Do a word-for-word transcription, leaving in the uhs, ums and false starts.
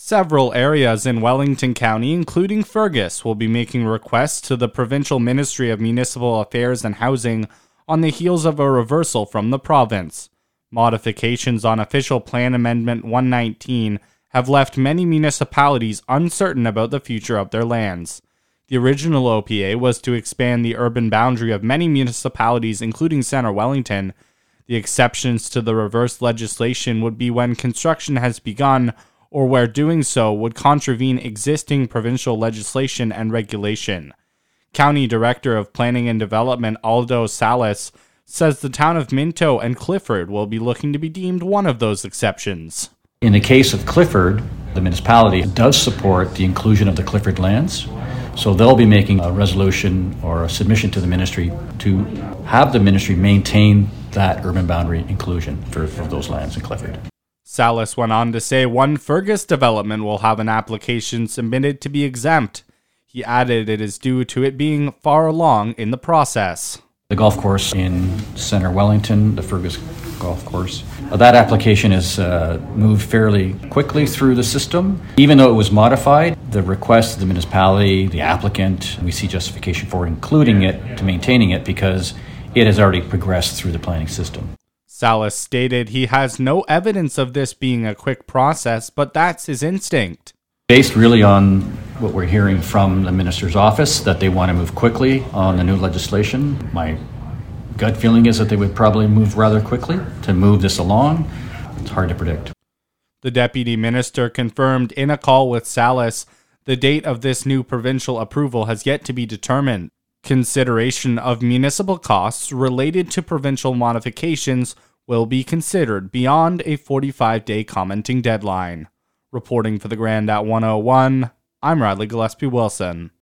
Several areas in Wellington County, including Fergus, will be making requests to the Provincial Ministry of Municipal Affairs and Housing on the heels of a reversal from the province. Modifications on Official Plan Amendment one nineteen have left many municipalities uncertain about the future of their lands. The original O P A was to expand the urban boundary of many municipalities, including Centre Wellington. The exceptions to the reverse legislation would be when construction has begun or where doing so would contravene existing provincial legislation and regulation. County Director of Planning and Development Aldo Salas says the town of Minto and Clifford will be looking to be deemed one of those exceptions. In the case of Clifford, the municipality does support the inclusion of the Clifford lands, so they'll be making a resolution or a submission to the ministry to have the ministry maintain that urban boundary inclusion for, for those lands in Clifford. Salas went on to say one Fergus development will have an application submitted to be exempt. He added it is due to it being far along in the process. The golf course in Centre Wellington, the Fergus golf course, that application has uh, moved fairly quickly through the system. Even though it was modified, the request of the municipality, the applicant, we see justification for including it to maintaining it because it has already progressed through the planning system. Salas stated he has no evidence of this being a quick process, but that's his instinct. Based really on what we're hearing from the minister's office, that they want to move quickly on the new legislation, my gut feeling is that they would probably move rather quickly to move this along. It's hard to predict. The deputy minister confirmed in a call with Salas the date of this new provincial approval has yet to be determined. Consideration of municipal costs related to provincial modifications will be considered beyond a forty-five day commenting deadline. Reporting for the Grand at one oh one, I'm Riley Gillespie Wilson.